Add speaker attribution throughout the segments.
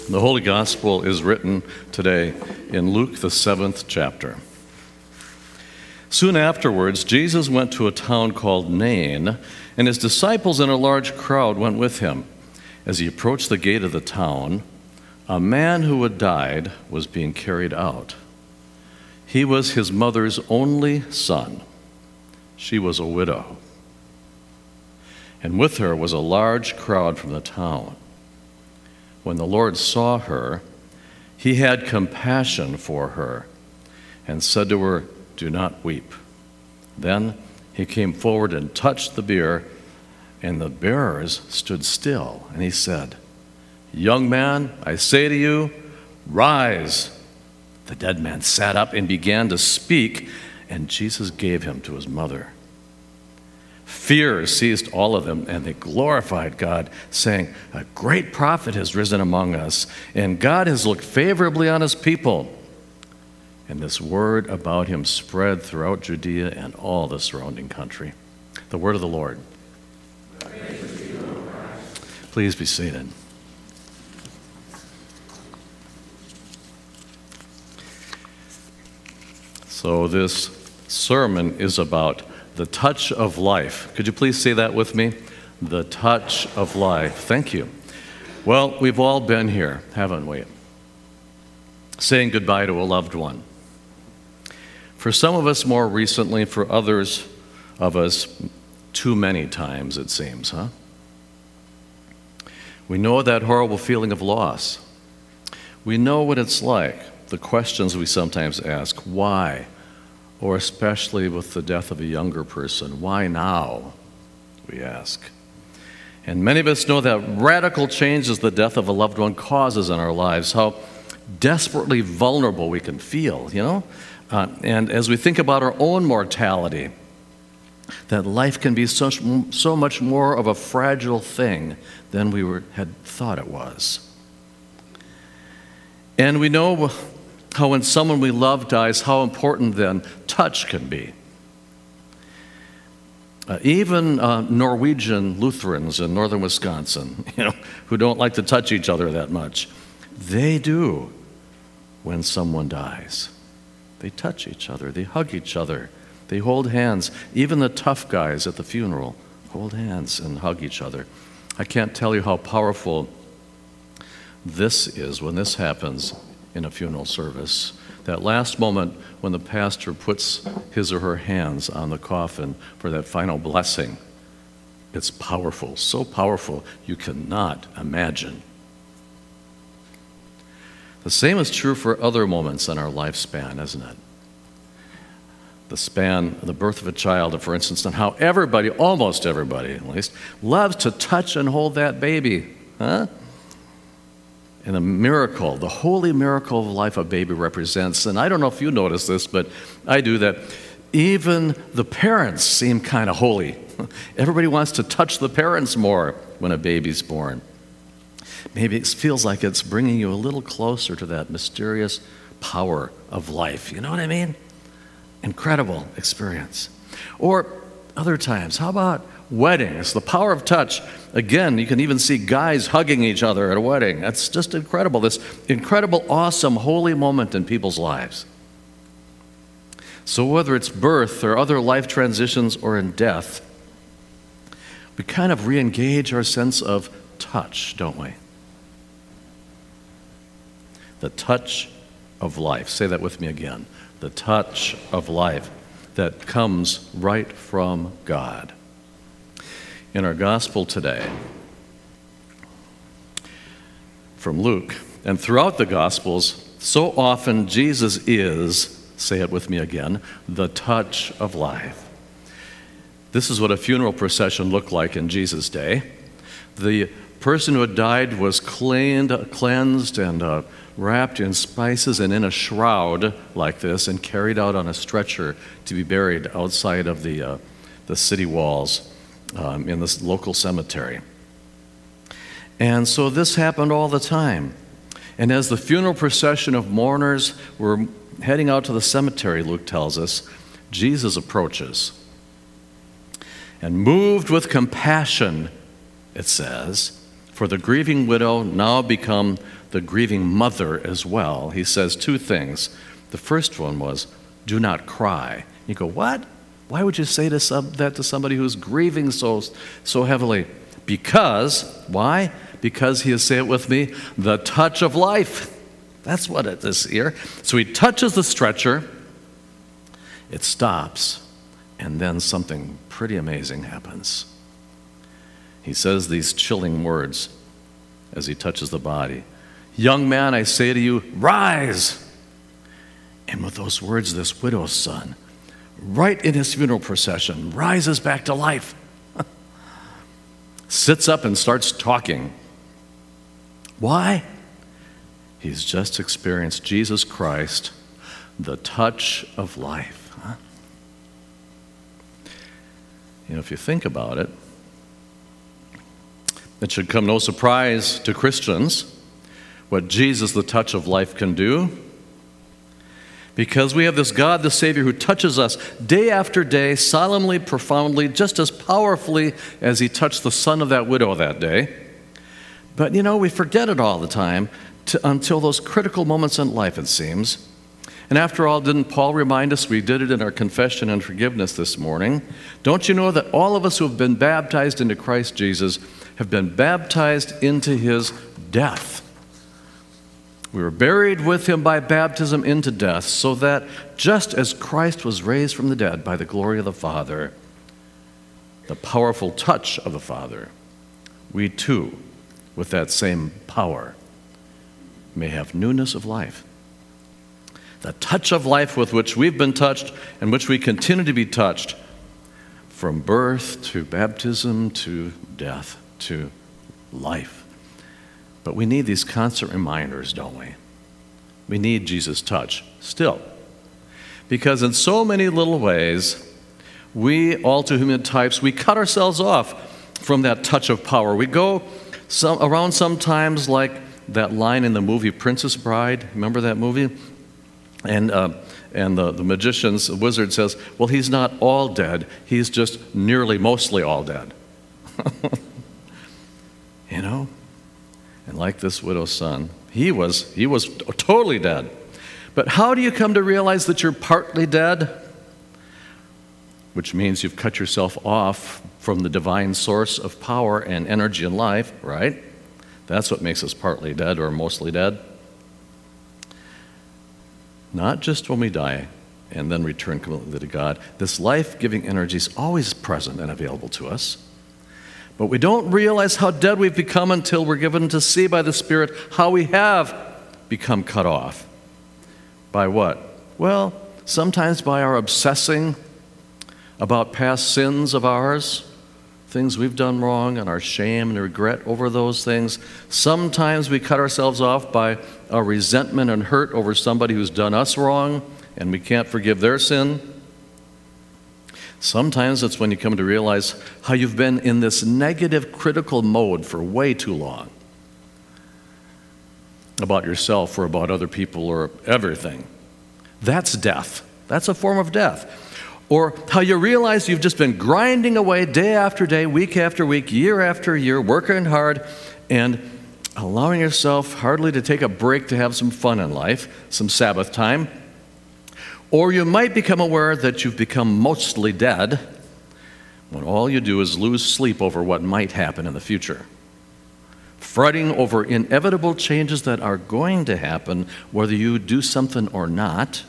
Speaker 1: The Holy Gospel is written today in Luke, the 7th chapter. Soon afterwards, Jesus went to a town called Nain, and his disciples and a large crowd went with him. As he approached the gate of the town, a man who had died was being carried out. He was his mother's only son. She was a widow. And with her was a large crowd from the town. When the Lord saw her, he had compassion for her and said to her, "Do not weep." Then he came forward and touched the bier, and the bearers stood still. And he said, "Young man, I say to you, rise." The dead man sat up and began to speak, and Jesus gave him to his mother. Fear seized all of them, and they glorified God, saying, "A great prophet has risen among us, and God has looked favorably on his people." And this word about him spread throughout Judea and all the surrounding country. The word of the Lord. Please be seated. So this sermon is about the touch of life. Could you please say that with me? The touch of life. Thank you. Well, we've all been here, haven't we? Saying goodbye to a loved one. For some of us more recently, for others of us, too many times it seems, huh? We know that horrible feeling of loss. We know what it's like, the questions we sometimes ask, why? Or especially with the death of a younger person, why now, we ask. And many of us know that radical changes the death of a loved one causes in our lives, how desperately vulnerable we can feel, and as we think about our own mortality, that life can be so much more of a fragile thing than we had thought it was. And we know how when someone we love dies, how important then touch can be. Even Norwegian Lutherans in northern Wisconsin, who don't like to touch each other that much, they do when someone dies. They touch each other, they hug each other, they hold hands. Even the tough guys at the funeral hold hands and hug each other. I can't tell you how powerful this is when this happens in a funeral service. That last moment when the pastor puts his or her hands on the coffin for that final blessing. It's powerful, so powerful you cannot imagine. The same is true for other moments in our lifespan, isn't it? The birth of a child, for instance, and how everybody, almost everybody at least, loves to touch and hold that baby, huh? And the miracle, the holy miracle of life a baby represents, and I don't know if you notice this, but I do, that even the parents seem kind of holy. Everybody wants to touch the parents more when a baby's born. Maybe it feels like it's bringing you a little closer to that mysterious power of life. You know what I mean? Incredible experience. Or other times, how about weddings? The power of touch. Again, you can even see guys hugging each other at a wedding. That's just incredible. This incredible, awesome, holy moment in people's lives. So whether it's birth or other life transitions or in death, we kind of re-engage our sense of touch, don't we? The touch of life. Say that with me again. The touch of life that comes right from God. In our gospel today, from Luke, and throughout the Gospels, so often Jesus is, say it with me again, the touch of life. This is what a funeral procession looked like in Jesus' day. The person who had died was cleansed and wrapped in spices and in a shroud like this and carried out on a stretcher to be buried outside of the city walls in this local cemetery. And so this happened all the time. And as the funeral procession of mourners were heading out to the cemetery, Luke tells us, Jesus approaches. And moved with compassion, it says, for the grieving widow, now become the grieving mother as well. He says two things. The first one was, do not cry. You go, what? Why would you say that to somebody who's grieving so heavily? Because, why? Because he is, say it with me, the touch of life. That's what it is here. So he touches the stretcher, it stops, and then something pretty amazing happens. He says these chilling words as he touches the body. Young man, I say to you, rise. And with those words, this widow's son, right in his funeral procession, rises back to life. Sits up and starts talking. Why? He's just experienced Jesus Christ, the touch of life. Huh? You know, if you think about it, it should come no surprise to Christians what Jesus, the touch of life, can do. Because we have this God, the Savior, who touches us day after day, solemnly, profoundly, just as powerfully as he touched the son of that widow that day. But, you know, we forget it all the time until those critical moments in life, it seems. And after all, didn't Paul remind us? We did it in our confession and forgiveness this morning. Don't you know that all of us who have been baptized into Christ Jesus have been baptized into his death? We were buried with him by baptism into death, so that just as Christ was raised from the dead by the glory of the Father, the powerful touch of the Father, we too, with that same power, may have newness of life. The touch of life with which we've been touched and which we continue to be touched from birth to baptism to death to life. But we need these constant reminders, don't we? We need Jesus' touch still. Because in so many little ways, we, all too human types, we cut ourselves off from that touch of power. We go around sometimes like that line in the movie Princess Bride. Remember that movie? And the magician's the wizard says, well, he's not all dead. He's just nearly mostly all dead. You know? And like this widow's son, he was totally dead. But how do you come to realize that you're partly dead? Which means you've cut yourself off from the divine source of power and energy in life, right? That's what makes us partly dead or mostly dead. Not just when we die and then return completely to God. This life-giving energy is always present and available to us. But we don't realize how dead we've become until we're given to see by the Spirit how we have become cut off. By what? Well, sometimes by our obsessing about past sins of ours, things we've done wrong, and our shame and regret over those things. Sometimes we cut ourselves off by our resentment and hurt over somebody who's done us wrong, and we can't forgive their sin. Sometimes it's when you come to realize how you've been in this negative, critical mode for way too long about yourself or about other people or everything. That's death. That's a form of death. Or how you realize you've just been grinding away day after day, week after week, year after year, working hard and allowing yourself hardly to take a break to have some fun in life, some Sabbath time. Or you might become aware that you've become mostly dead when all you do is lose sleep over what might happen in the future, fretting over inevitable changes that are going to happen whether you do something or not.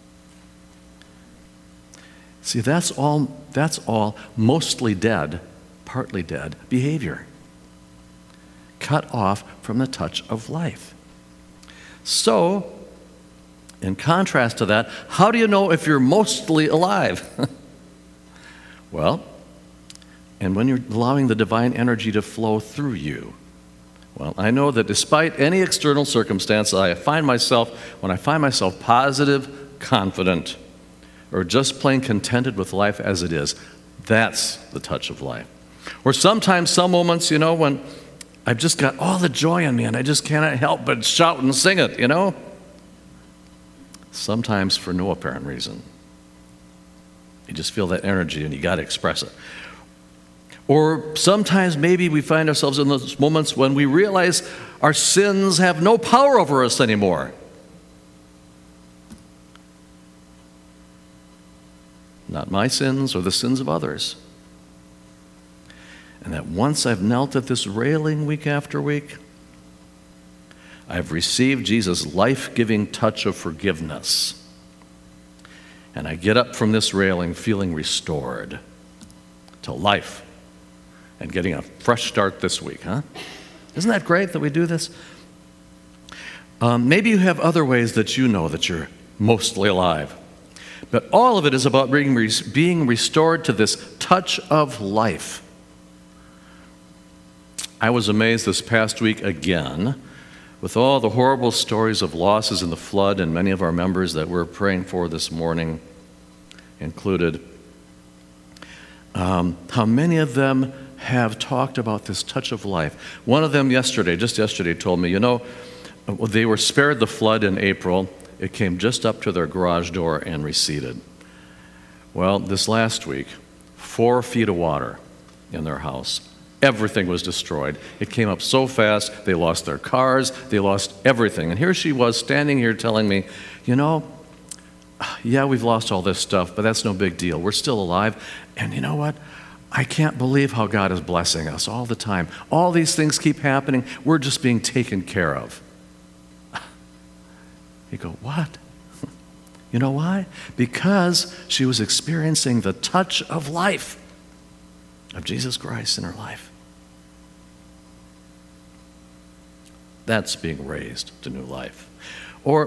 Speaker 1: See, that's all mostly dead, partly dead behavior, cut off from the touch of life. So, in contrast to that, how do you know if you're mostly alive? Well, and when you're allowing the divine energy to flow through you. Well, I know that despite any external circumstance, when I find myself positive, confident, or just plain contented with life as it is, that's the touch of life. Or sometimes, some moments, when I've just got all the joy in me and I just cannot help but shout and sing it, Sometimes for no apparent reason. You just feel that energy and you got to express it. Or sometimes maybe we find ourselves in those moments when we realize our sins have no power over us anymore. Not my sins or the sins of others. And that once I've knelt at this railing week after week, I've received Jesus' life-giving touch of forgiveness. And I get up from this railing feeling restored to life and getting a fresh start this week, huh? Isn't that great that we do this? Maybe you have other ways that you know that you're mostly alive. But all of it is about being restored to this touch of life. I was amazed this past week again with all the horrible stories of losses in the flood, and many of our members that we're praying for this morning included. How many of them have talked about this touch of life. One of them just yesterday, told me, they were spared the flood in April. It came just up to their garage door and receded. Well, this last week, 4 feet of water in their house. Everything was destroyed. It came up so fast, they lost their cars, they lost everything. And here she was standing here telling me, yeah, we've lost all this stuff, but that's no big deal. We're still alive. And you know what? I can't believe how God is blessing us all the time. All these things keep happening. We're just being taken care of. You go, what? You know why? Because she was experiencing the touch of life, of Jesus Christ in her life. That's being raised to new life. Or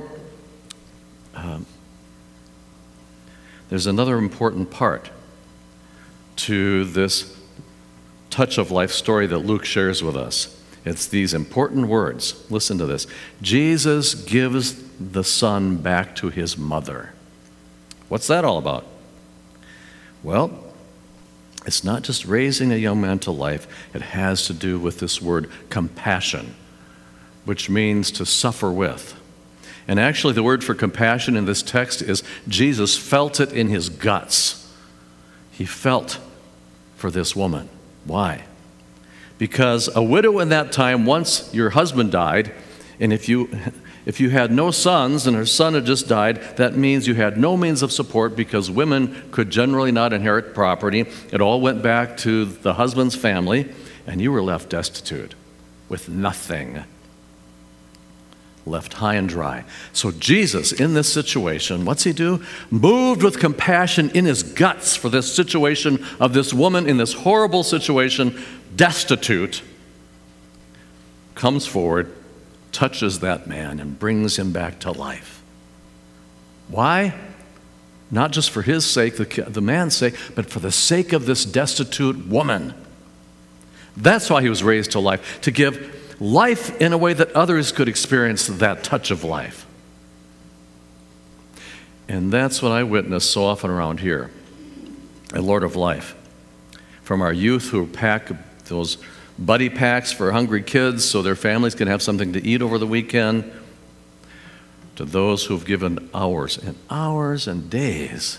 Speaker 1: there's another important part to this touch of life story that Luke shares with us. It's these important words. Listen to this. Jesus gives the son back to his mother. What's that all about? Well, it's not just raising a young man to life. It has to do with this word compassion, which means to suffer with. And actually the word for compassion in this text is Jesus felt it in his guts. He felt for this woman. Why? Because a widow in that time, once your husband died, and if you had no sons and her son had just died, that means you had no means of support because women could generally not inherit property. It all went back to the husband's family, and you were left destitute with nothing, left high and dry. So Jesus, in this situation, what's he do? Moved with compassion in his guts for this situation of this woman in this horrible situation, destitute, comes forward, touches that man, and brings him back to life. Why? Not just for his sake, the man's sake, but for the sake of this destitute woman. That's why he was raised to life, to give life in a way that others could experience that touch of life. And that's what I witness so often around here at Lord of Life. From our youth who pack those buddy packs for hungry kids so their families can have something to eat over the weekend, to those who've given hours and hours and days,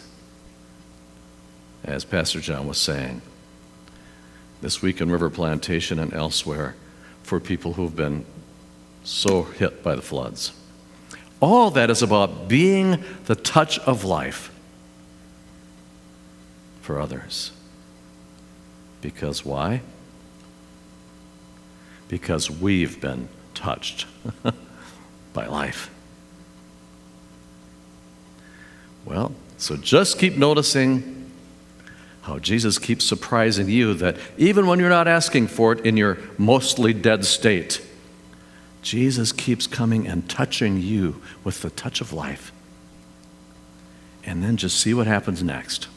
Speaker 1: as Pastor John was saying, this week in River Plantation and elsewhere, for people who've been so hit by the floods. All that is about being the touch of life for others. Because why? Because we've been touched by life. Well, so just keep noticing how Jesus keeps surprising you that even when you're not asking for it in your mostly dead state, Jesus keeps coming and touching you with the touch of life. And then just see what happens next.